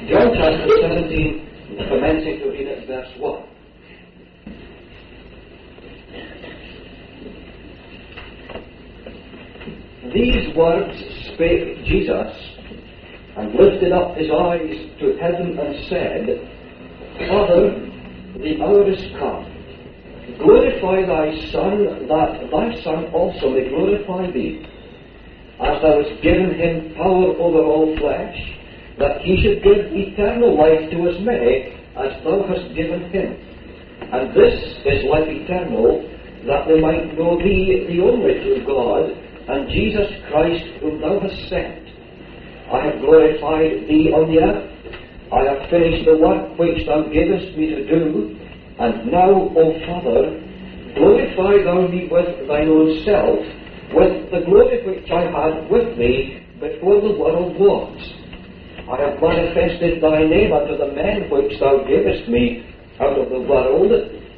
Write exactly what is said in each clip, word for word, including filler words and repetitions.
John chapter seventeen, commencing to read at verse one. These words spake Jesus, and lifted up his eyes to heaven, and said, Father, the hour is come. Glorify thy Son, that thy Son also may glorify thee, as thou hast given him power over all flesh, that he should give eternal life to as many as thou hast given him. And this is life eternal, that they might know thee, the only true God, and Jesus Christ, whom thou hast sent. I have glorified thee on the earth. I have finished the work which thou gavest me to do. And now, O Father, glorify thou me with thine own self, with the glory which I had with thee before the world was. I have manifested thy name unto the men which thou gavest me out of the world.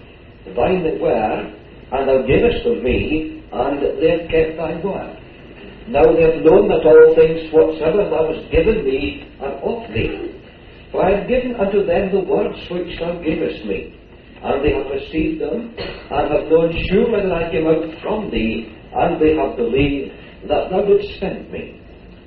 Thine they were, and thou gavest them me, and they have kept thy word. Now they have known that all things whatsoever thou hast given me are of thee. For I have given unto them the words which thou gavest me, and they have received them, and have known surely that I came out from thee, and they have believed that thou didst send me.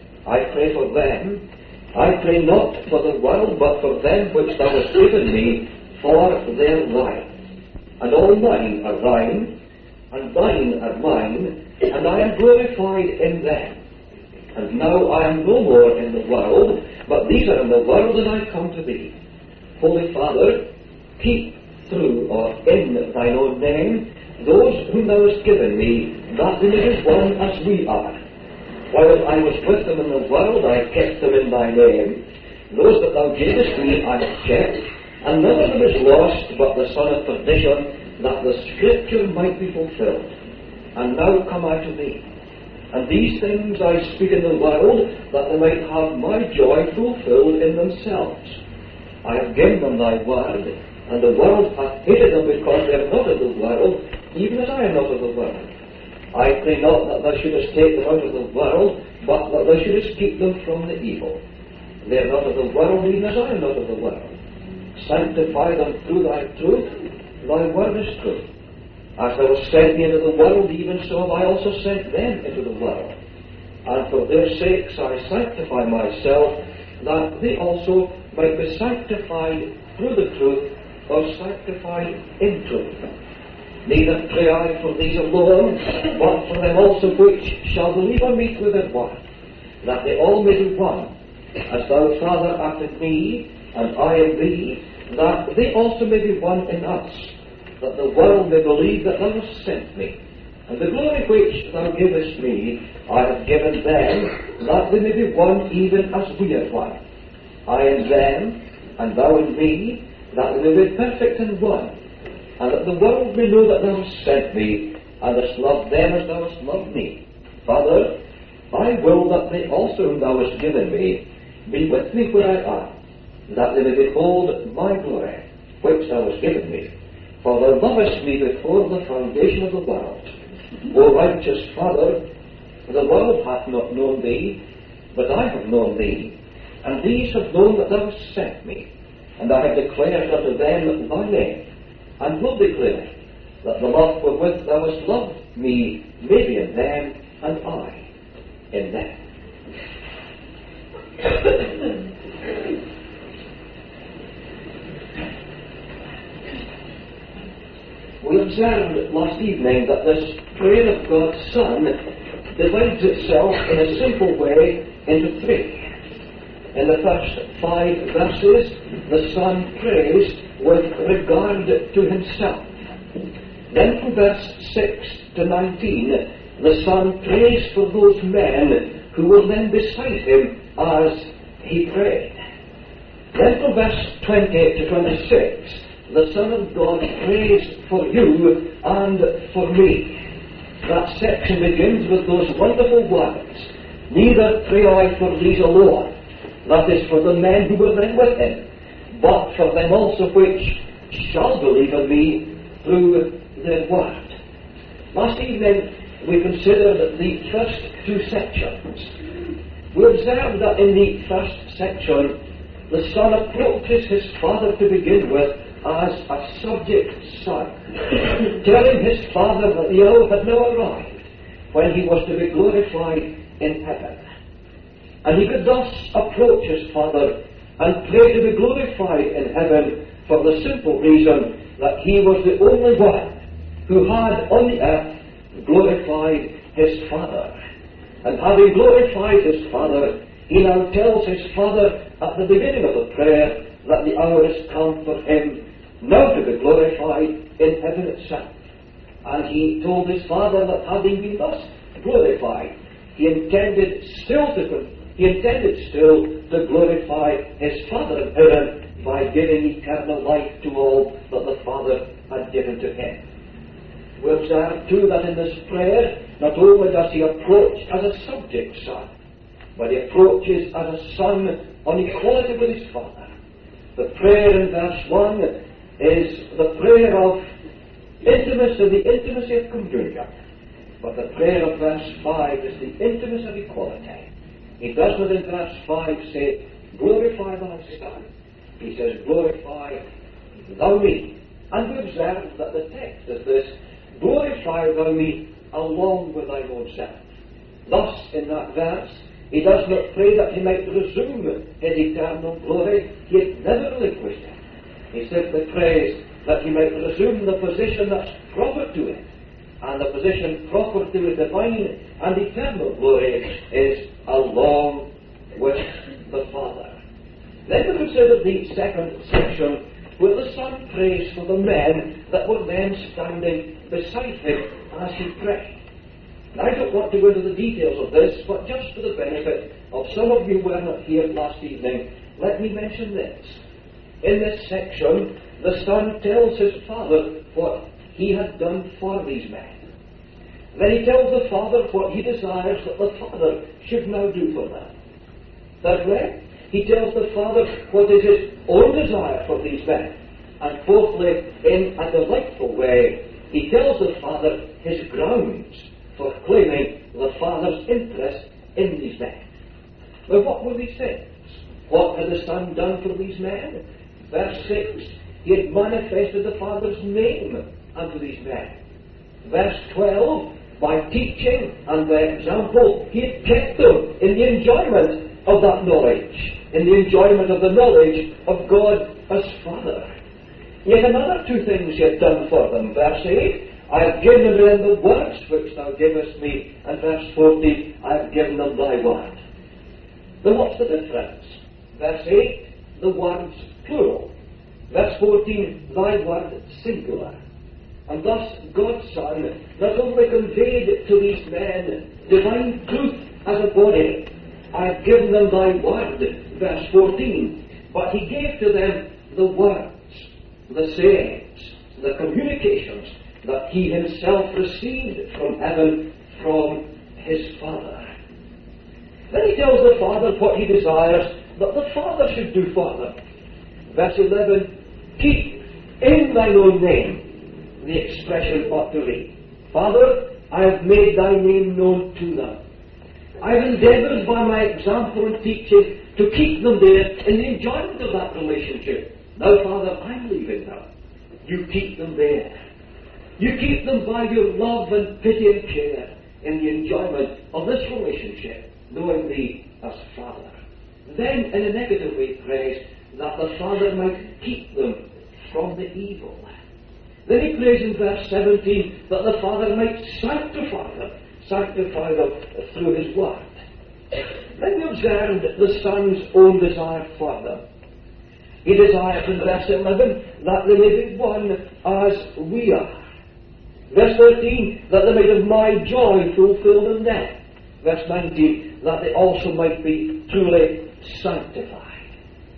I pray for them. I pray not for the world, but for them which thou hast given me, for their life. And all mine are thine, and thine are mine, and I am glorified in them. And now I am no more in the world, but these are in the world, and I come to thee. Holy Father, keep through or in thine own name those whom thou hast given me, that they may be one as we are. While I was with them in the world, I kept them in thy name. Those that thou gavest me I have kept, and none of them is lost but the son of perdition, that the Scripture might be fulfilled. And now come I to thee. And these things I speak in the world, that they might have my joy fulfilled in themselves. I have given them thy word, and the world hath hated them because they are not of the world, even as I am not of the world. I pray not that thou shouldest take them out of the world, but that thou shouldest keep them from the evil. They are not of the world, even as I am not of the world. Sanctify them through thy truth. Thy word is truth. As thou hast sent me into the world, even so have I also sent them into the world. And for their sakes I sanctify myself, that they also might be sanctified through the truth, or sanctified in truth. Neither pray I for these alone, but for them also which shall believe on me through their word, that they all may be one, as thou, Father, art in me, and I in thee, that they also may be one in us, that the world may believe that thou hast sent me. And the glory which thou givest me, I have given them, that they may be one even as we are one. I in them, and thou in me, that they may be perfect in one, and that the world may know that thou hast sent me, and hast loved them as thou hast loved me. Father, I will that they also whom thou hast given me be with me where I am, that they may behold my glory, which thou hast given me. For thou lovest me before the foundation of the world. O righteous Father, the world hath not known thee, but I have known thee, and these have known that thou hast sent me. And I have declared unto them thy name, and will declare, that the love wherewith thou hast loved me may be in them, and I in them. We observed last evening that this prayer of God's Son divides itself in a simple way into three. In the first five verses, the Son prays with regard to himself. Then from verse six to nineteen, the Son prays for those men who will then beside him as he prayed. Then from verse twenty to twenty-six, the Son of God prays for you and for me. That section begins with those wonderful words, neither pray I for these alone, that is for the men who were then with him, but for them also which shall believe in me through their word. Last evening we considered the first two sections. We observed that in the first section the son approaches his father to begin with as a subject son, telling his father that the hour had now arrived when he was to be glorified in heaven. And he could thus approach his father and pray to be glorified in heaven for the simple reason that he was the only one who had on the earth glorified his father. And having glorified his father, he now tells his father at the beginning of the prayer that the hour has come for him now to be glorified in heaven itself. And he told his father that having been thus glorified, he intended still to he intended still to glorify his Father in heaven by giving eternal life to all that the Father had given to him. We observe too that in this prayer, not only does he approach as a subject son, but he approaches as a son on equality with his Father. The prayer in verse one is the prayer of intimacy, the intimacy of communion. But the prayer of verse five is the intimacy of equality. He does not in verse five say, glorify thy Son. He says, glorify thou me. And we observe that the text is this, glorify thou me along with thine own self. Thus, in that verse, he does not pray that he might resume his eternal glory. He had never relinquished it. He simply prays that he might resume the position that's proper to it. And the position proper to the divine and eternal glory is along with the Father. Then we consider the second section where the Son prays for the men that were then standing beside him as he prayed. Now, I don't want to go into the details of this, but just for the benefit of some of you who were not here last evening, let me mention this. In this section, the Son tells his Father what he had done for these men. Then he tells the Father what he desires that the Father should now do for them. Thirdly, he tells the Father what is his own desire for these men. And fourthly, in a delightful way, he tells the Father his grounds for claiming the Father's interest in these men. Now, what were these things? What had the Son done for these men? Verse six, he had manifested the Father's name unto these men. Verse twelve, by teaching and by example, he had kept them in the enjoyment of that knowledge, in the enjoyment of the knowledge of God as Father. Yet another two things he had done for them. Verse eight, I have given them the words which thou givest me. And verse fourteen, I have given them thy word. Then what's the difference? Verse eight, the words plural. Verse fourteen, thy word singular. And thus God's Son not only conveyed to these men divine truth as a body, I have given them thy word, verse fourteen, but he gave to them the words, the sayings, the communications that he himself received from heaven from his Father. Then he tells the Father what he desires that the Father should do for them. Verse eleven, keep in thine own name. The expression ought to read, Father, I have made thy name known to them. I have endeavoured by my example and teaching to keep them there in the enjoyment of that relationship. Now, Father, I'm leaving them. You keep them there. You keep them by your love and pity and care in the enjoyment of this relationship, knowing thee as Father. Then, in a negative way, prays that the Father might keep them from the evil. Then he prays in verse seventeen that the Father might sanctify them, sanctify them through his word. Then we observed the Son's own desire for them. He desires in verse eleven that they may be one as we are. Verse thirteen, that they might have my joy fulfilled in them. Verse nineteen, that they also might be truly sanctified.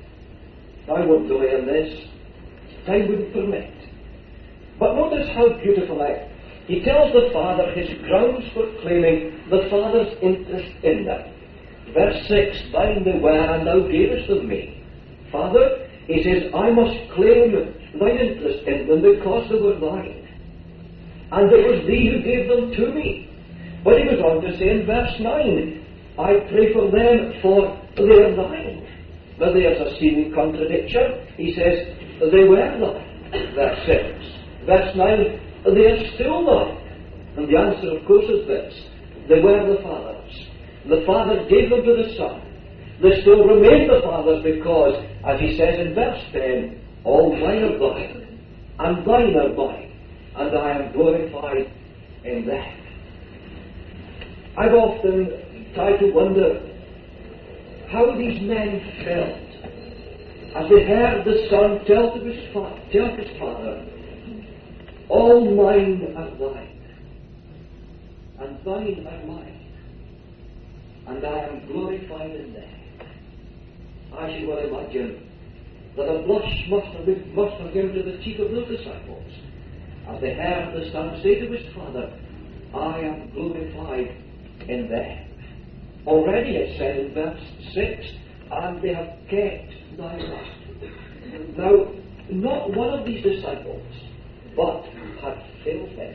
I won't delay on this. Time wouldn't permit. But notice how beautifully he tells the Father his grounds for claiming the Father's interest in them. Verse six, thine they were, and thou gavest them me. Father, he says, I must claim thine interest in them because they were thine. And it was thee who gave them to me. But he goes on to say in verse nine, I pray for them for they are thine. But there's a seeming contradiction. He says, they were not. Verse six. Verse nine, they are still not. And the answer, of course, is this. They were the fathers. The Father gave them to the Son. They still remain the fathers because, as he says in verse ten, all mine are thine, and thine are mine, and I am glorified in them. I've often tried to wonder how these men felt as they heard the Son tell to his, fa- tell his Father, all mine are thine, and thine are mine, and I am glorified in them. I should well imagine that a blush must have, been, must have given to the chief of those disciples as they heard the Son say to his Father, I am glorified in them. Already it said in verse six, and they have kept thy word. Now, not one of these disciples, but had failed him.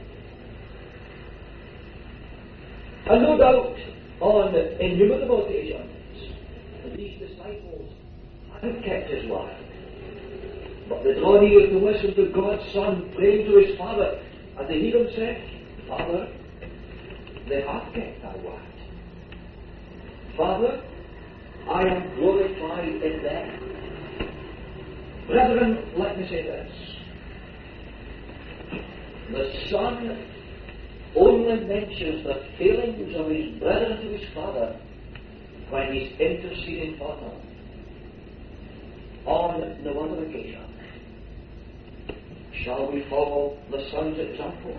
And no doubt, on innumerable occasions, these disciples hadn't kept his word. But they draw near to listen to God's Son praying to his Father, and they hear him say, Father, they have kept thy word. Father, I am glorified in them. Brethren, let me say this. The Son only mentions the failings of his brethren to his Father when he's interceding for them. On no other occasion shall we follow the Son's example.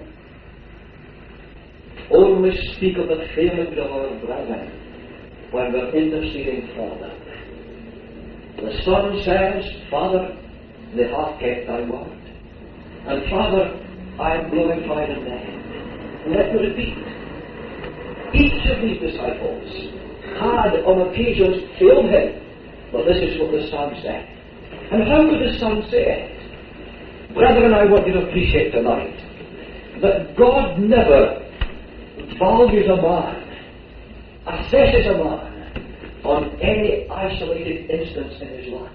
Only speak of the failings of our brethren when we're interceding for them. The Son says, Father, they have kept thy word. And Father, I am glorified in them. Let me repeat. Each of these disciples had on occasions failed him. But this is what the Son said. And how could the Son say it? Brethren, I want you to appreciate tonight that God never values a man, assesses a man on any isolated instance in his life.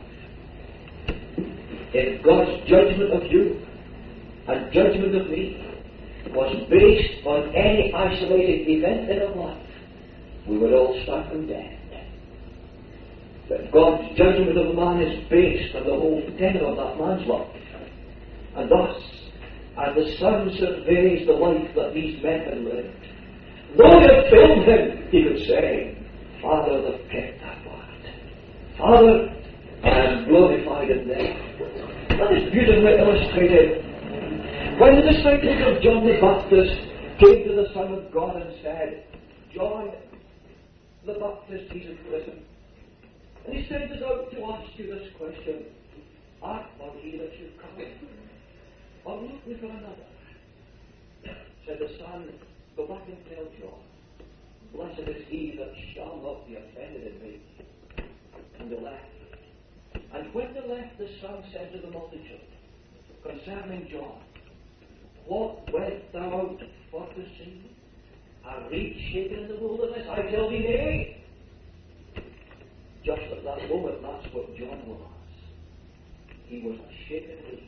If God's judgment of you and judgment of me was based on any isolated event in our life, we would all stand condemned. But God's judgment of a man is based on the whole tenor of that man's life. And thus, as the Son surveys the life that these men had lived, though they had failed him, he could say, Father, they've kept that word. Father, I am glorified in them. That is beautifully illustrated when the disciples of John the Baptist came to the Son of God and said, John the Baptist, he's in prison. And he sent us out to ask you this question, art thou he that should come? Or look we for another? Said the Son, go back and tell John, blessed is he that shall not be offended in me. And they left. And when they left, the Son said to the multitude, concerning John, what went thou out for to see? A reed shaken in the wilderness? I tell thee, nay. Just at that moment, that's what John was. He was a shaken reed.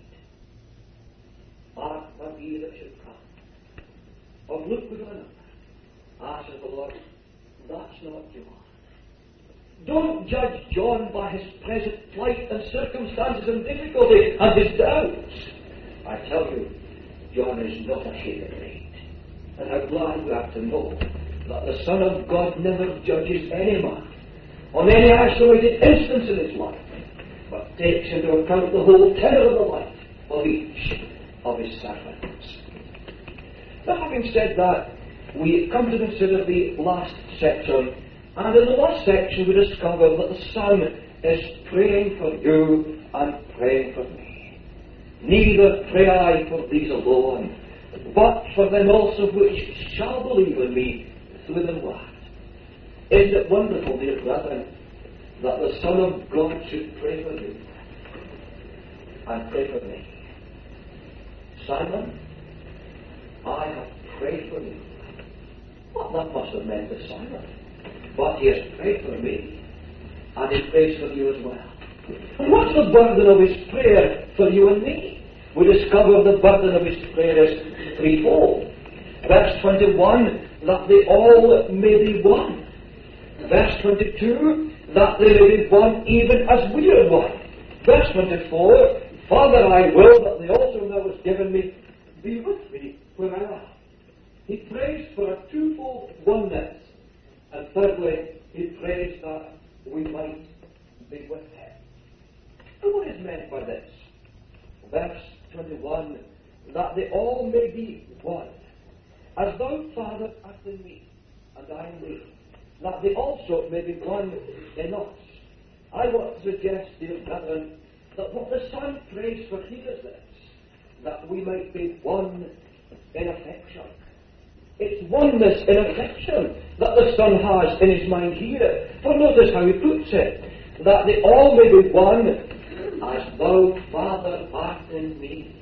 Art thou he that should come? Or look with another. Answered the Lord, that's not John. Don't judge John by his present plight and circumstances and difficulty and his doubts. I tell you, John is not a shaken reed. And how glad we are to know that the Son of God never judges any man on any isolated instance in his life, but takes into account the whole tenor of the life of each of his servants. Now, having said that, we come to consider the last section, and in the last section we discover that the Son is praying for you and praying for me. Neither pray I for these alone, but for them also which shall believe in me through the word. Isn't it wonderful, dear brethren, that the Son of God should pray for you and pray for me? Simon, I have prayed for you. Well, that must have meant to Simon. But he has prayed for me. And He prays for you as well. And what's the burden of His prayer for you and me? We discover the burden of His prayer is threefold. Verse twenty-one, that they all may be one. Verse twenty-two, that they may be one even as we are one. Verse twenty-four, Father, I will that they also thou hast given me be with me where I am. He prays for a twofold oneness. And thirdly, He prays that we might be with Him. And what is meant by this? Verse twenty-one, that they all may be one. As thou, Father, art in me, and I in thee, that they also may be one in us. I want to suggest, dear brethren, that what the Son prays for here is this, that we might be one in affection. It's oneness in affection that the Son has in His mind here. For notice how He puts it, that they all may be one, as thou, Father, art in me,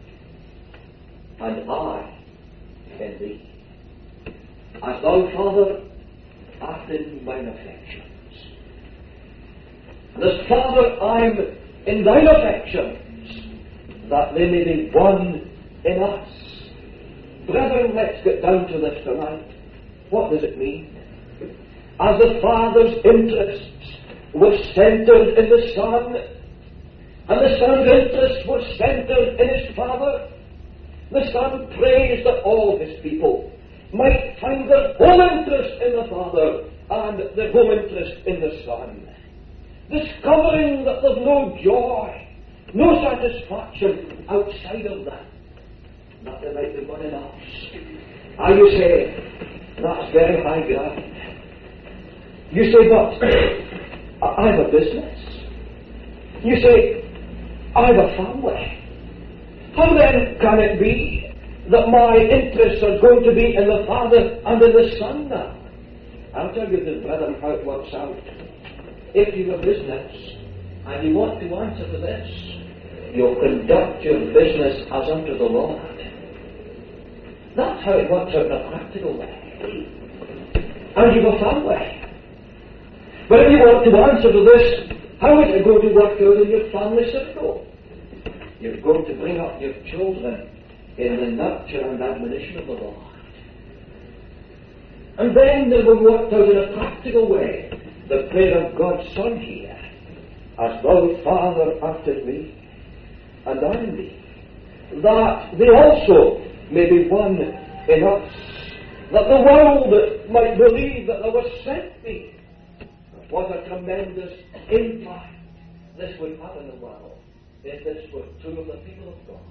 and I in thee. As thou, Father, art in mine affections. And as Father, I'm in thine affections, that they may be one in us. Brethren, let's get down to this tonight. What does it mean? As the Father's interests were centered in the Son, and the Son's interests were centered in His Father, the Son prays that all His people might find their whole interest in the Father and their whole interest in the Son, discovering that there's no joy, no satisfaction outside of that, that there might be one in us. Ah, you say, that's very high ground. You say, but I have a business. You say, I have a family. How then can it be that my interests are going to be in the Father and in the Son now? I'll tell you, dear brethren, how it works out. If you have a business and you want to answer to this, you'll conduct your business as unto the Lord. That's how it works out in a practical way. And you've a family. But if you want to answer to this, how is it going to work out in your family circle? You're going to bring up your children in the nurture and admonition of the Lord. And then they will work out in a practical way the prayer of God's Son here. As thou, Father, art in me, and I in thee, that they also may be one in us, that the world might believe that thou hast sent me. What a tremendous impact this would have in the world if this were true of the people of God.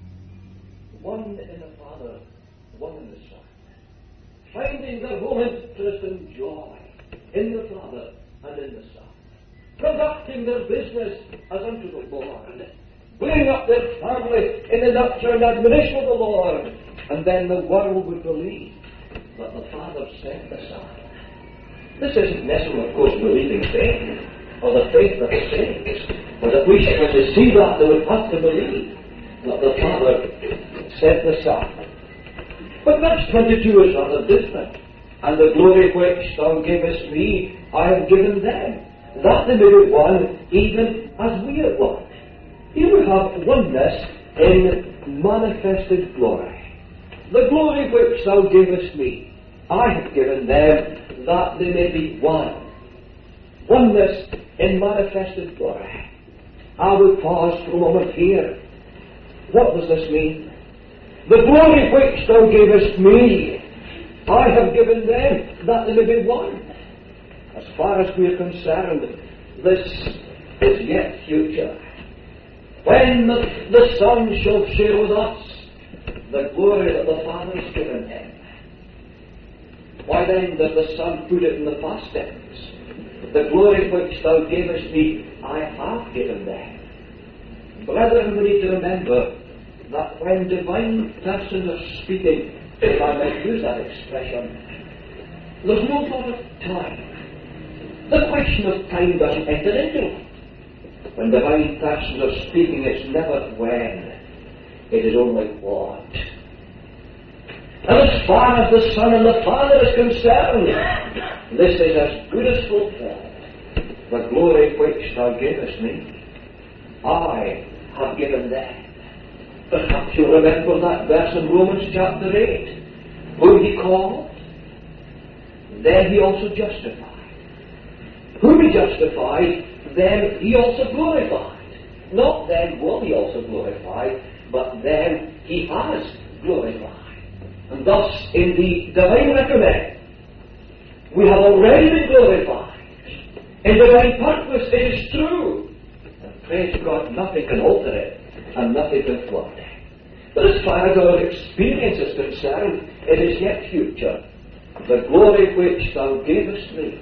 One in the Father, one in the Son, finding their whole interest and joy in the Father and in the Son, conducting their business as unto the Lord, bringing up their family in the nurture and admonition of the Lord, and then the world would believe that the Father sent the Son. This isn't necessarily, of course, believing faith, or the faith that saves, but if we were to see that, they would have to believe that the Father sent the Son. But verse twenty-two is rather different. And the glory which thou gavest me, I have given them, that they may be one, even as we are one. Here we have oneness in manifested glory. The glory which thou gavest me, I have given them, that they may be one. Oneness in manifested glory. I will pause for a moment here. What does this mean? The glory which thou gavest me, I have given them, that they may be one. As far as we are concerned, this is yet future. When the, the Son shall share with us the glory that the Father has given him, why then does the Son put it in the past tense? The glory which thou gavest me, I have given them. Brethren, we need to remember that when divine persons are speaking, if I might use that expression, there's no thought of time. The question of time doesn't enter into it. When divine persons are speaking, it's never when, it is only what. And as far as the Son and the Father is concerned, this is as good as fulfilled. the glory which thou gavest me, I have given them. Perhaps you remember that verse in Romans chapter eight. Whom he called, then he also justified. Whom he justified, then he also glorified. Not then will he also glorify, but then he has glorified. And thus, in the divine reckoning, we have already been glorified. In divine purpose, it is true. And praise God, nothing can alter it, and nothing can thwart it. But as far as our experience is concerned, it is yet future. The glory which thou gavest me,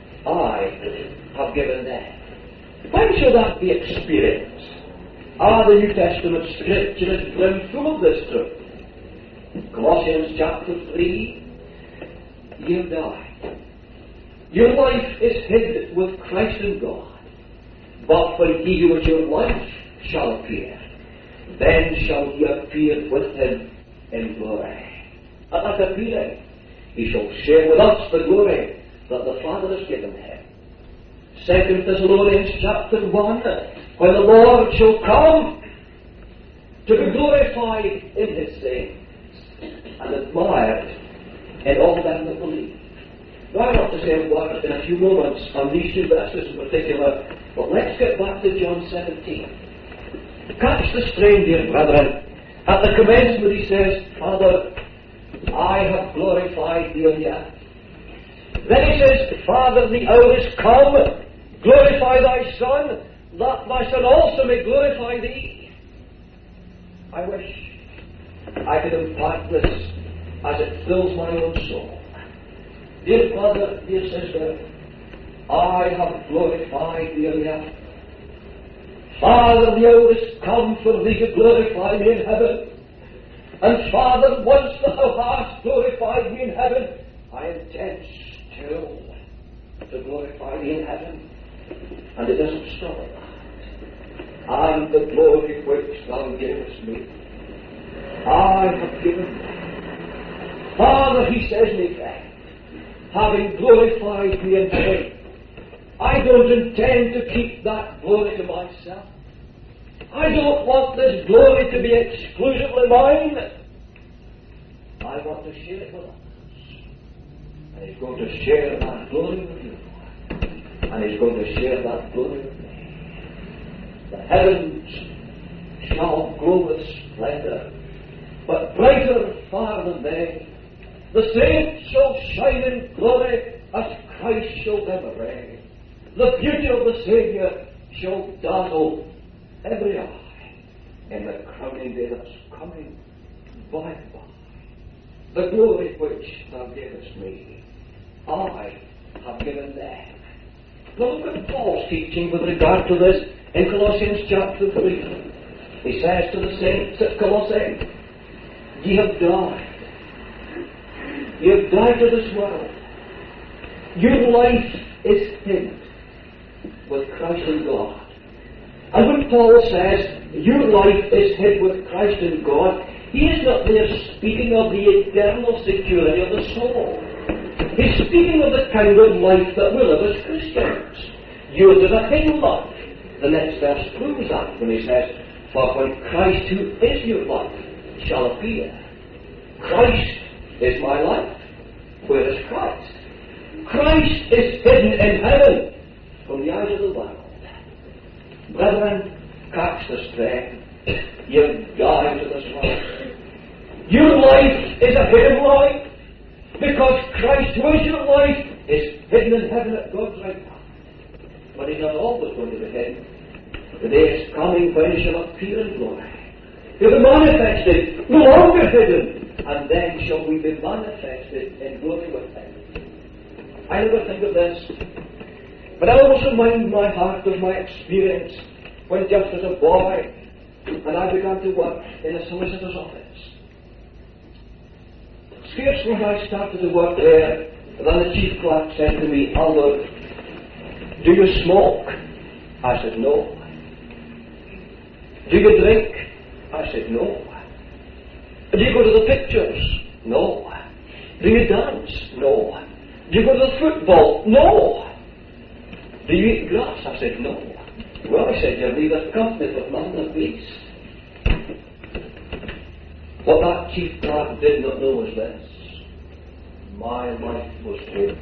I have given them. When shall that be experienced? Ah, the New Testament Scripture is brimful of this truth. Colossians chapter three, ye have died. Your life is hid with Christ in God. But when he who is your life shall appear, then shall he appear with him in glory. At that appearing, he shall share with us the glory that the Father has given him. Second Thessalonians chapter one, when the Lord shall come to be glorified in his saints and admired in all them that believe. Now I want to say a word in a few moments on these two verses in particular, but let's get back to John seventeen. Catch the strain, dear brethren. At the commencement he says, Father, I have glorified thee on the earth. Then he says, Father, the hour is come, glorify thy Son, that thy Son also may glorify thee. I wish I could impart this as it fills my own soul. Dear brother, dear sister, I have glorified thee on the earth. Father, the hour is come for thee to glorify me in heaven. And Father, once thou hast glorified me in heaven, I intend still to glorify thee in heaven. And it doesn't stop at that. And the glory which thou gavest me, I have given thee. Father, he says in effect, having glorified me in heaven, I don't intend to keep that glory to myself. I don't want this glory to be exclusively mine. I want to share it with others. And he's going to share that glory with you. And he's going to share that glory with me. The heavens shall glow with splendor, but brighter far than they. The saints shall shine in glory as Christ shall ever reign. The beauty of the Saviour shall dazzle every eye in the crowning day that's coming by and by. The glory which thou gavest me, I have given them. Now look at Paul's teaching with regard to this in Colossians chapter three. He says to the saints at Colossae, ye have died. You have died to this world. Your life is hid with Christ in God. And when Paul says, your life is hid with Christ in God, he is not there speaking of the eternal security of the soul. He's speaking of the kind of life that we live as Christians. Yours is a hidden life. The next verse proves that when he says, for when Christ, who is your life, shall appear. Christ is my life. Where is Christ? Christ is hidden in heaven from the eyes of the world. Brethren, catch the strain. You've died to this life. Your life is a hidden life because Christ, who is your life, is hidden in heaven at God's right hand. But he's not always going to be hidden. The day is coming when he shall appear in glory. He'll be manifested, no longer hidden, and then shall we be manifested in glory with him. I never think of this, but I always remind my heart of my experience when just as a boy, and I began to work in a solicitor's office. Scarcely when I started to work there, then the chief clerk said to me, Albert, do you smoke? I said, no. Do you drink? I said, no. Do you go to the pictures? No. Do you dance? No. Do you go to the football? No. Do you eat grass? I said, no. Well, he said, you leave company with man and beast. What that chief clerk did not know was this. My life was hid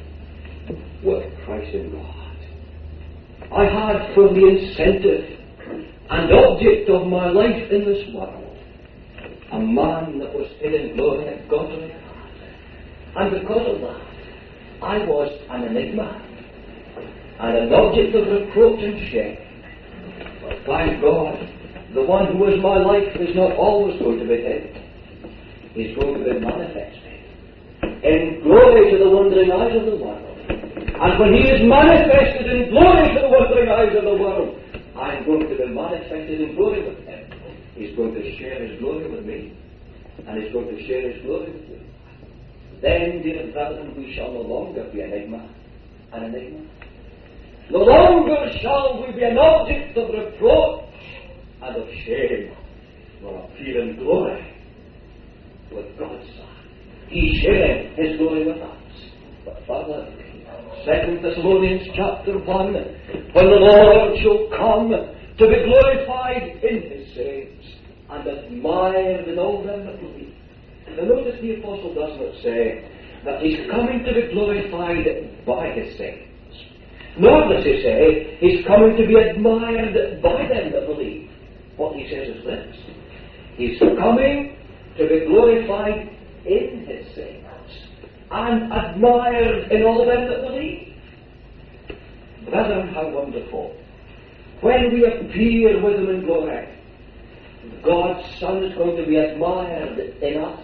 with Christ in God. I had for the incentive and object of my life in this world a man that was hid in glory at godly God. And because of that, I was an enigma and an object of reproach and shame. But thank God, the one who is my life is not always going to be hid. He's going to be manifested in glory to the wondering eyes of the world. And when he is manifested in glory to the wondering eyes of the world, I'm going to be manifested in glory with him. He's going to share his glory with me. And he's going to share his glory with you. Then, dear brethren, we shall no longer be enigma, an enigma. No longer shall we be an object of reproach and of shame, but appear in glory with God's Son. He's sharing his glory with us. But further, Second Thessalonians chapter one, when the Lord shall come to be glorified in his saints and admired in all them that believe. Now notice the apostle does not say that he's coming to be glorified by his saints. Nor does he say he's coming to be admired by them that believe. What he says is this. He's coming to be glorified in his saints and admired in all them that believe. Brethren, how wonderful. When we appear with him in glory, God's Son is going to be admired in us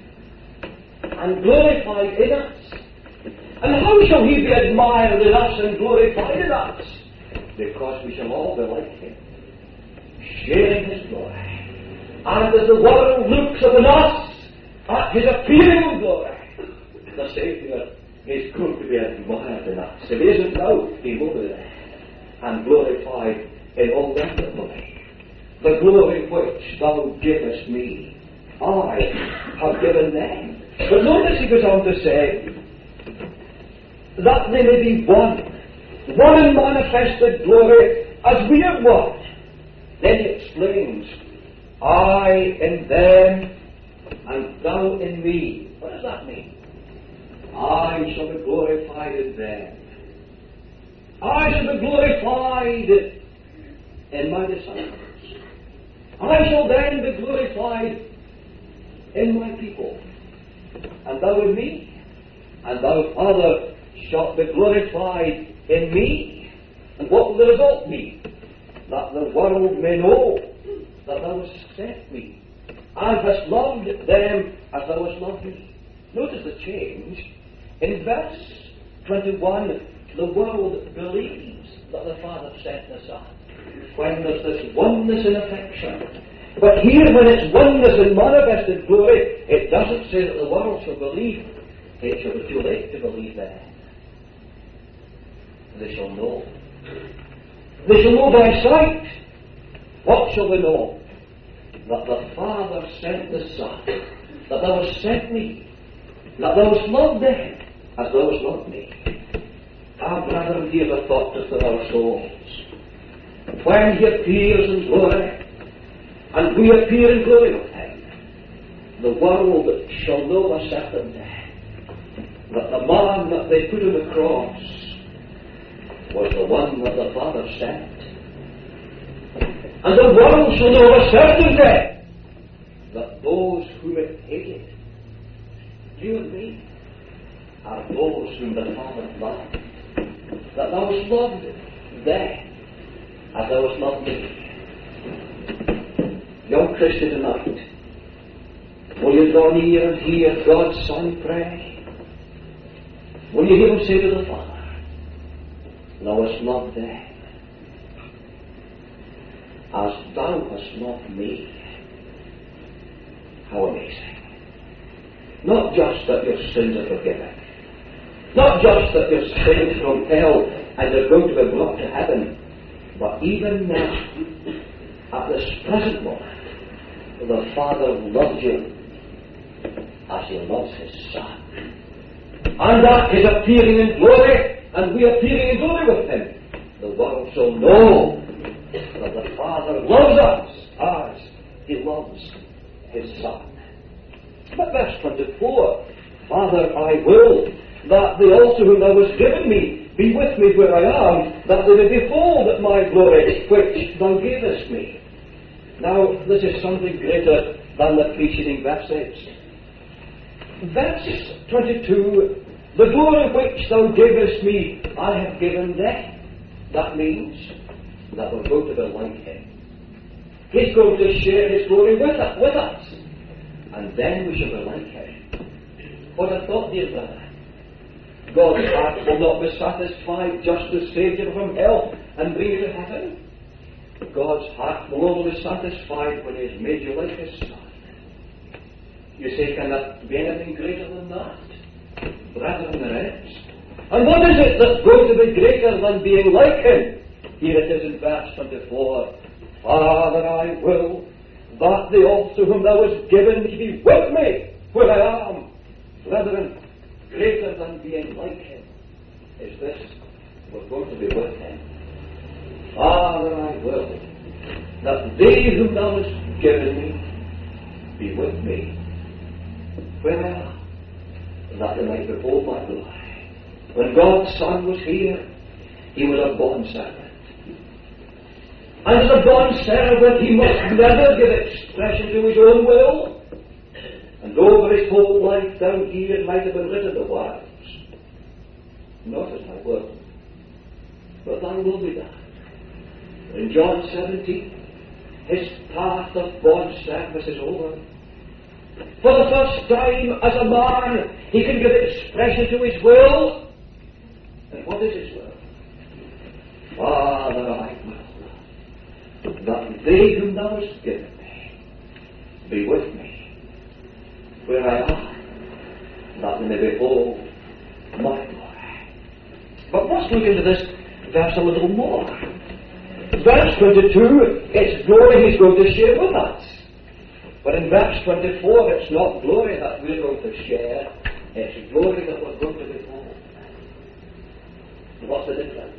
and glorified in us. And how shall he be admired in us and glorified in us? Because we shall all be like him, sharing his glory. And as the world looks upon us at his appearing glory, the Saviour is going to be admired in us. If he isn't now, he will be there and glorified in all them that believe. The glory which thou givest me, I have given them. But notice he goes on to say, that they may be one, one in manifested glory, as we are one. Then he explains, I in them, and thou in me. What does that mean? I shall be glorified in them. I shall be glorified in my disciples. I shall then be glorified in my people. And thou in me, and thou, Father, shalt be glorified in me. And what will the result be? That the world may know that thou hast sent me, and hast loved them as thou hast loved me. Notice the change. In verse twenty-one, the world believes that the Father sent the Son, when there's this oneness in affection. But here, when it's oneness in manifested glory, it doesn't say that the world shall believe. It shall be too late to believe then. They shall know. They shall know by sight. What shall they know? That the Father sent the Son, that thou hast sent me, that thou hast loved them as thou hast loved me. Our brother, here's a thought to fill our souls. When he appears in glory, and we appear in glory with him, the world shall know a certain day that the man that they put on the cross was the one that the Father sent. And the world shall know a certain day that those whom it hated, you and me, are those whom the Father loved. That thou hast loved them as thou hast loved me. Young Christian tonight, will you draw near and hear God's Son pray? Will you hear him say to the Father, thou hast loved them as thou hast loved me? How amazing. Not just that your sins are forgiven, not just that you're saved from hell and you're going to be brought to heaven, but even now, at this present moment, the Father loves you as he loves his Son. And that his appearing in glory and we appearing in glory with him, the world shall know that the Father loves us as he loves his Son. But verse twenty-four, Father, I will that they also whom thou hast given me be with me where I am, that they may behold my glory which thou gavest me. Now, this is something greater than the preceding verses. Verse twenty-two, the glory which thou gavest me, I have given them. That means that we're going to be like him. He's going to share his glory with us, with us. And then we shall be like him. What a thought, dear brother. God's heart will not be satisfied just to save you from hell and bring you to heaven. God's heart will only be satisfied when he has made you like his Son. You say, can that be anything greater than that? Brethren, there is. And what is it that's going to be greater than being like him? Here it is in verse twenty-four. Father, I will that they also whom thou hast given me be with me where I am. Brethren, greater than being like him is this: we're going to be with him. Father, I will that they whom thou hast given me be with me where I am, that they might behold my glory. When God's Son was here, he was a bondservant. And as a bondservant, he must never give expression to his own will. And over his whole life down here, it might have been written the words, not as I will, but thy will be done. In John seventeen, his path of bond service is over. For the first time, as a man, he can give expression to his will. And what is his will? Father, I will that they whom thou hast given me be with me where I am, that they may behold my glory. But let's look into this verse a little more. Verse twenty-two, it's glory he's going to share with us. But in verse twenty-four, it's not glory that we're going to share, it's glory that we're going to behold. What's the difference?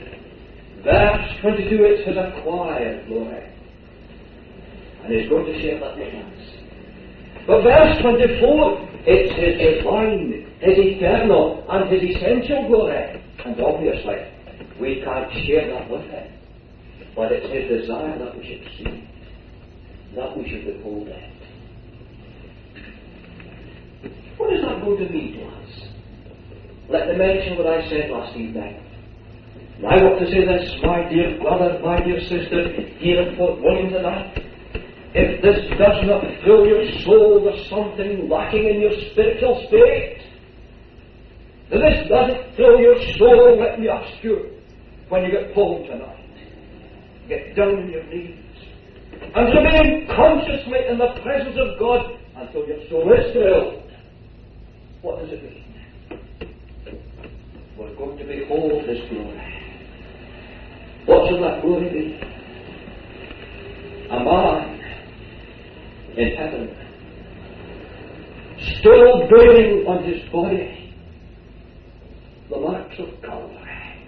Verse twenty-two, it's his acquired glory. And he's going to share that with us. But verse twenty-four, it's his divine, his eternal, and his essential glory. And obviously, we can't share that with him. But it's his desire that we should see it, that we should behold it. What is that going to mean to us? Let me mention what I said last evening. I want to say this, my dear brother, my dear sister, here in Fort William tonight. If this does not fill your soul, there's something lacking in your spiritual state. If this doesn't fill your soul, let me ask you, when you get home tonight, get down on your knees and remain consciously in the presence of God until your soul is filled. What does it mean? We're going to behold his glory. What shall that glory be? A man in heaven, still bearing on his body the marks of Calvary,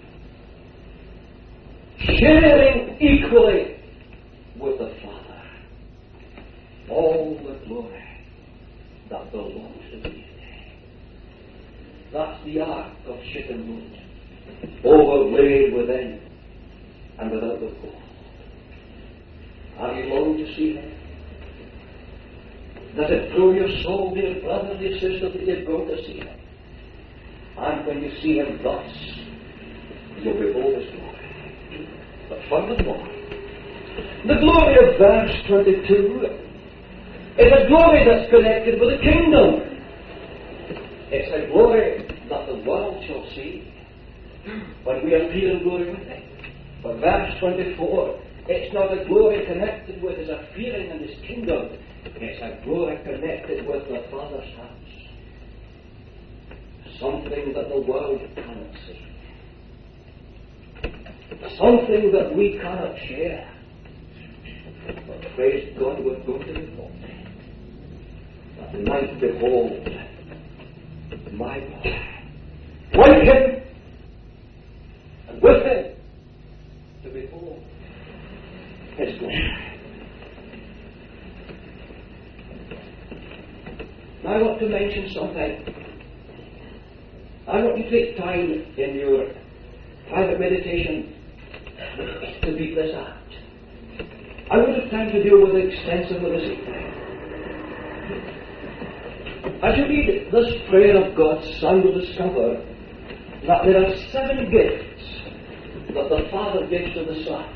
sharing equally with the Father all the glory that belongs to thee. That's the ark of shittim wood, overlaid within and without the gold. Are you longing to see him? Does it thrill your soul, dear brother, dear sister, that you're going to see him? And when you see him thus, you'll behold his glory. But furthermore, the glory of verse twenty-two is a glory that's connected with the kingdom. It's a glory that the world shall see when we appear in glory with him. But verse twenty-four, it's not a glory connected with his appearing in his kingdom. It's a glory connected with the Father's house. Something that the world cannot see. Something that we cannot share. But praise God, we're going to behold. That we might behold my God. Like him, with him to behold his glory. Now I want to mention something. I want you to take time in your private meditation to beat this out. I won't have time to deal with it extensively this evening. As you read this prayer of God's Son, you'll discover that there are seven gifts that the Father gives to the Son.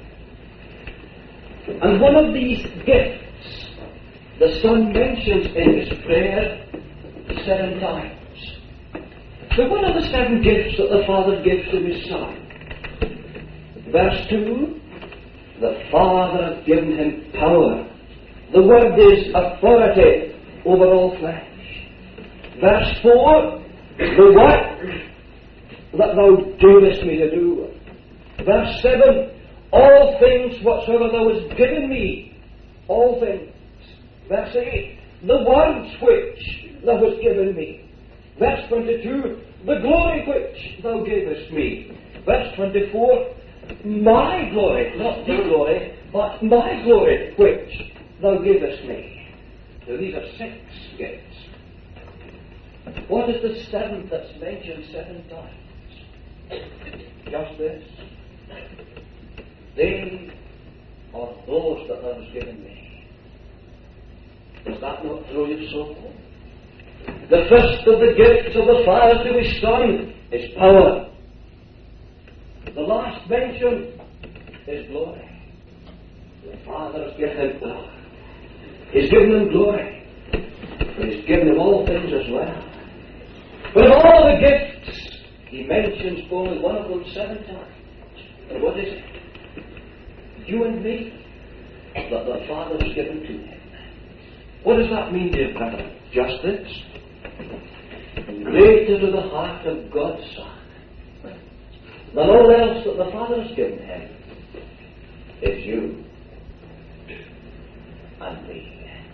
And one of these gifts the Son mentions in his prayer seven times. So what are the seven gifts that the Father gives to his Son? Verse two, the Father has given him power. The word is authority over all flesh. Verse four, the work that thou gavest me to do. Verse seven, all things whatsoever thou hast given me, all things. Verse eight, the words which thou hast given me. Verse twenty-two, the glory which thou gavest me. Verse twenty-four, my glory, not the glory, but my glory which thou gavest me. So these are six gifts. What is the seventh that's mentioned seven times? Just this. They are those that thou hast given me. Does that not throw your soul? The first of the gifts of the Father to his Son is power. The last mention is glory. The Father has given him power. He's given him glory. But he's given him all things as well. But of all the gifts, he mentions only one of them seven times. And what is it? You and me, that the Father has given to him. What does that mean, dear brother? Just this. Greater to the heart of God's Son than all else that the Father has given him is you and me.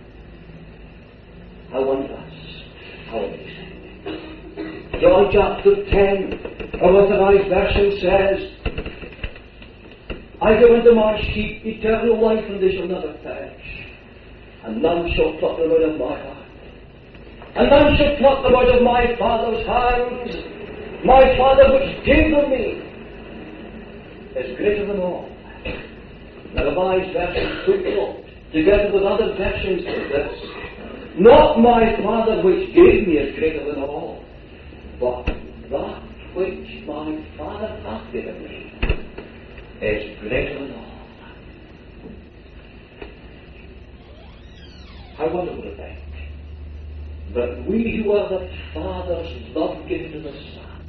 How wondrous, how amazing. John chapter ten, a authorized version says, I give unto my sheep eternal life, and they shall never perish, and none shall pluck them out of my heart. And none shall pluck them out of my Father's hands. My Father which gave them me is greater than all. Now the revised version footnote, together with other versions of this, not my Father which gave me is greater than all, but that which my Father hath given me is greater than all. How wonderful to think that we who are the Father's love given to the Son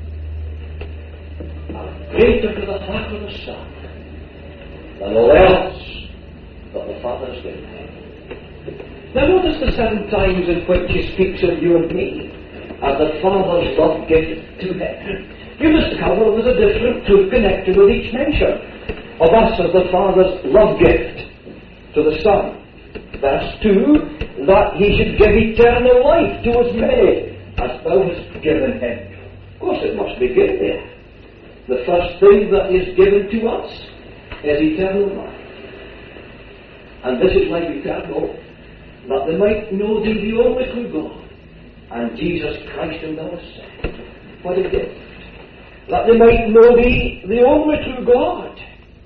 are greater to the heart of the Son than all else that the Father has given him. Now notice the seven times in which he speaks of you and me as the Father's love gift to him. You discover there's a different truth connected with each mention of us as the Father's love gift to the Son. Verse two, that he should give eternal life to as many as thou hast given him. Of course it must begin there. The first thing that is given to us is eternal life. And this is life eternal, that they might know thee the only true God, and Jesus Christ whom thou hast sent. What a gift. That they might know thee the only true God.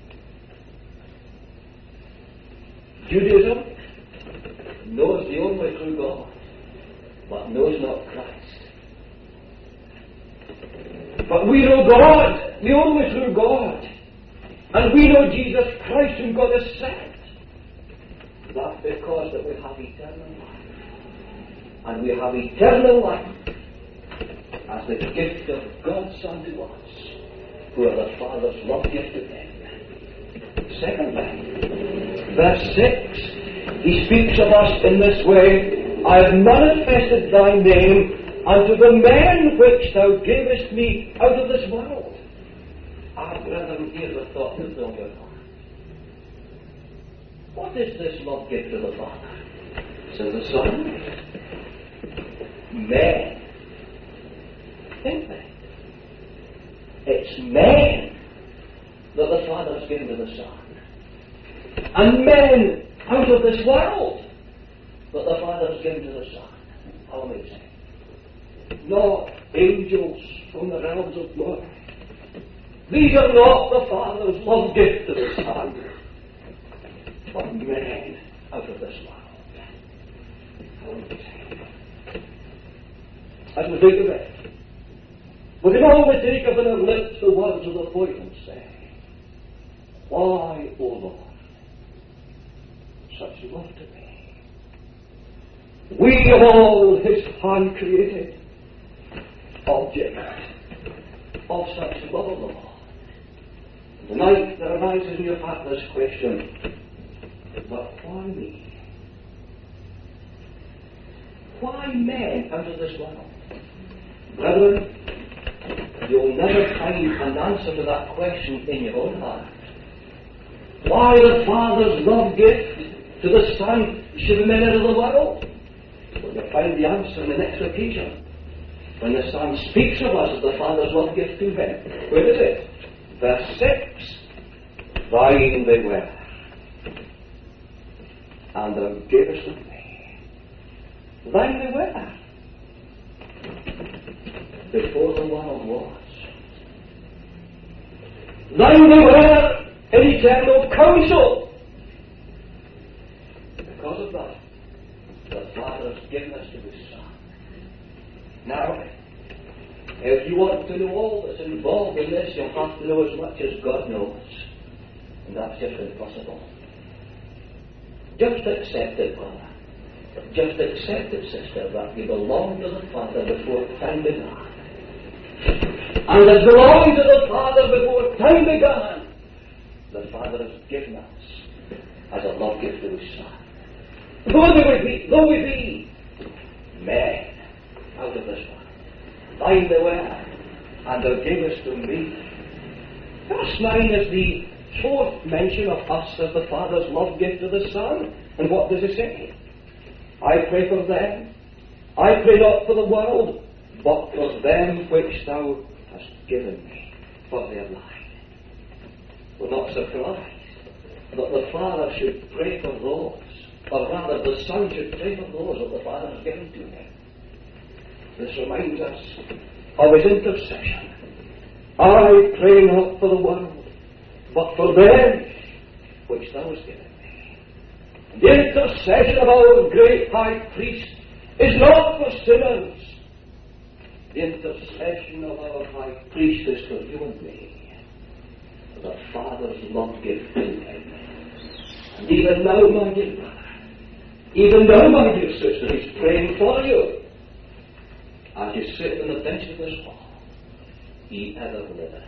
Judaism knows the only true God, but knows not Christ. But we know God, the only true God, and we know Jesus Christ whom God has sent. That's because that we have eternal life. And we have eternal life as the gift of God's Son to us, who are the Father's love gift to him. Secondly, verse six, he speaks of us in this way, I have manifested thy name unto the men which thou gavest me out of this world. Ah, brethren, hear the thought that's on your heart. What is this love gift of the Father? Says the Son. Men. In fact, It's men that the Father has given to the Son. And men out of this world that the Father has given to the Son. How amazing. Not angels from the realms of glory. These are not the Father's love gift to the Son, but men out of this world. How amazing. As we think of it, we can only take up in our lips the words of the poet and say, why, O Lord, such love to me? We of all His hand created object of such love of the Lord. Tonight there arises in your heart this question, but why me? Why men out of this world? Brethren, you'll never find an answer to that question in your own heart. Why the Father's love gift to the Son should be men out of the world? Well, you'll find the answer in the next occasion, when the Son speaks of us as the Father's love gift to him. Where is it? Verse six. Thine they were, and thou gavest them me. Thine they were, before the world was. Thine they were in eternal counsel. Because of that, the Father has given us to His Son. Now, if you want to know all that's involved in this, you'll have to know as much as God knows. And that's just impossible. Just accept it, brother. Just accept it, sister, that you belong to the Father before time began. And as belonging to the Father before time began, the Father has given us as a love gift to His Son. Though we be, though we be men out of this world, thine they were, and thou gavest them me. Verse nine is the fourth mention of us as the Father's love gift to the Son. And what does it say? I pray for them. I pray not for the world, but for them which thou hast given me, for their life. We're not surprised that the Father should pray for those, or rather the Son should pray for those that the Father has given to him. This reminds us of His intercession. I pray not for the world, but for them which thou hast given me. The intercession of our great high priest is not for sinners. The intercession of our high priest is for you and me. The Father's love gift to him. And even now, my dear brother, even now, my dear sister, He's praying for you. As you sit on the bench of this hall, He ever liveth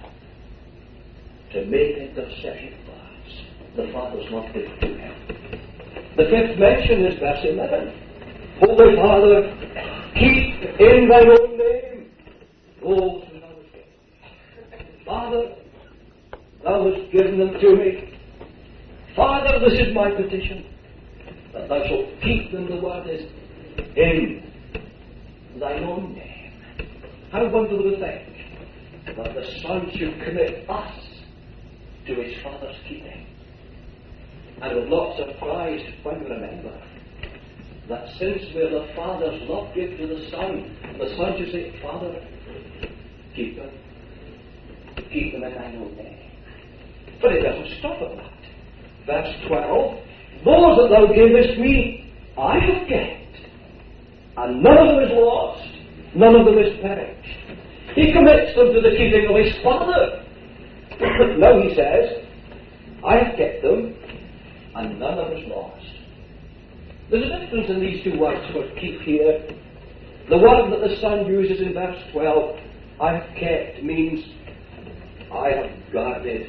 to make intercession for us. The Father's love gift to him. The fifth mention is verse eleven. Holy Father, keep in Thy own name those who Thou hast given. Father, Thou hast given them to me. Father, this is my petition, that Thou shalt keep them, the word is, in Thine own name. How wonderful to think that the Son should commit us to His Father's keeping. And we're not surprised when we remember that since we're the Father's love gift to the Son, the Son should say, Father, keep them. Keep them in Thine own name. But it doesn't stop at that. Verse twelve, those that Thou gavest me, I have kept, and none of them is lost, none of them is perished. He commits them to the keeping of His Father. Now He says, I have kept them, and none of them is lost. There's a difference in these two words for keep here. The word that the Son uses in verse twelve, I have kept, means I have guarded.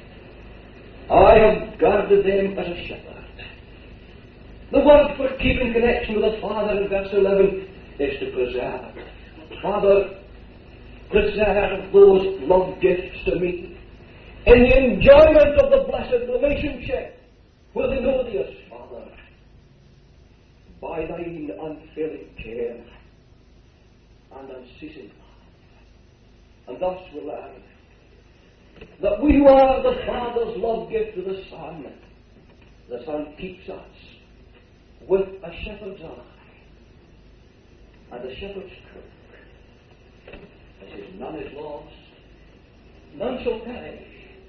I have guarded them as a shepherd. The word for keep in connection with the Father in verse eleven is to preserve. Father, preserve those love gifts to me in the enjoyment of the blessed relationship where they know Thee as Father, by Thine unfailing care and unceasing love. And thus we learn that we who are the Father's love gift to the Son, the Son keeps us with a shepherd's eye and a shepherd's crook. It says, none is lost, none shall perish.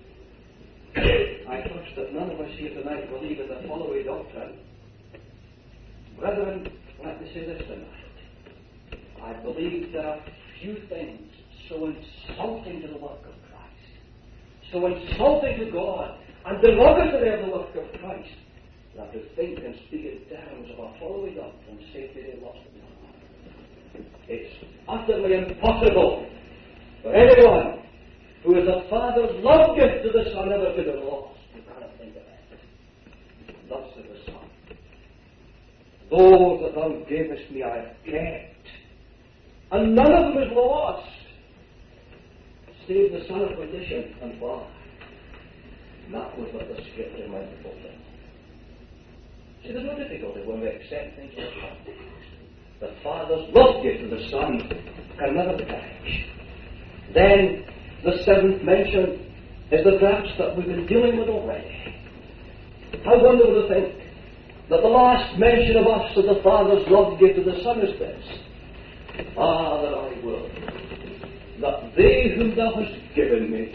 I trust that none of us here tonight believe in the following doctrine. Brethren, let me say this tonight. I believe there are few things so insulting to the work of Christ, so insulting to God, and derogatory of the work of Christ, that to think and speak in terms of a following doctrine safely they lost it. It's utterly impossible for anyone who is a Father's love gift to the Son ever to be lost. You cannot think of it. Thus said the Son, those that thou gavest me I have kept, and none of them is lost, save the son of perdition. And why? That was what the Scripture might fulfill. See, there's no difficulty when we accept things like that. The Father's love gift to the Son can never perish. Then the seventh mention is the verse that we've been dealing with already. How wonderful to think that the last mention of us of the Father's love gift to the Son is this: Father, I will that they whom thou hast given me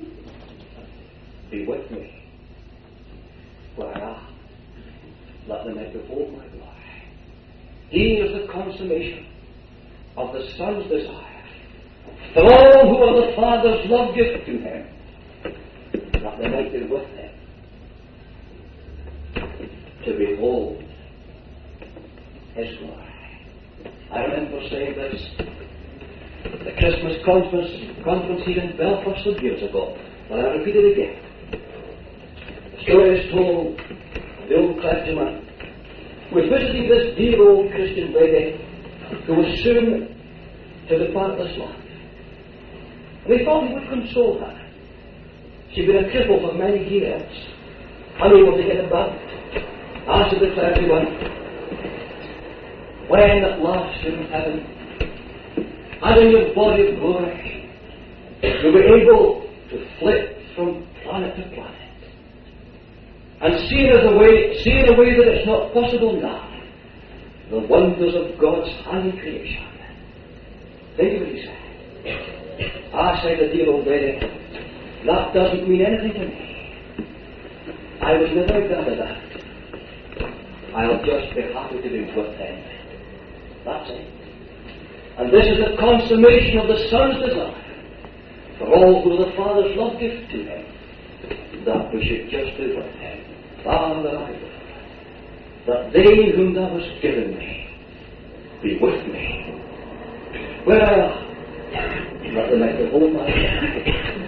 be with me where I am, that they may behold my glory. Here is the consummation of the Son's desire for all who are the Father's love gift to him, that they might be with him to behold his glory. I remember saying this at the Christmas conference, conference here in Belfast some years ago, but I repeat it again. The story is told of the old clergyman who was visiting this dear old Christian lady who was soon to depart this life. And he thought he would console her. She'd been a cripple for many years, unable to get about. Asked the clergyman, when at last you're in heaven, and in your body of glory, you'll be able to flit from planet to planet, and see in a way, see in a way that it's not possible now, the wonders of God's hand creation. Think of what he said. I said, the dear old lady, that doesn't mean anything to me. I was never glad of that. I'll just be happy to be with him. That's it. And this is the consummation of the Son's desire for all who the Father's love gift to him, that we should just be with him. Father, I will that they whom thou hast given me be with me where I am, that they might behold my glory.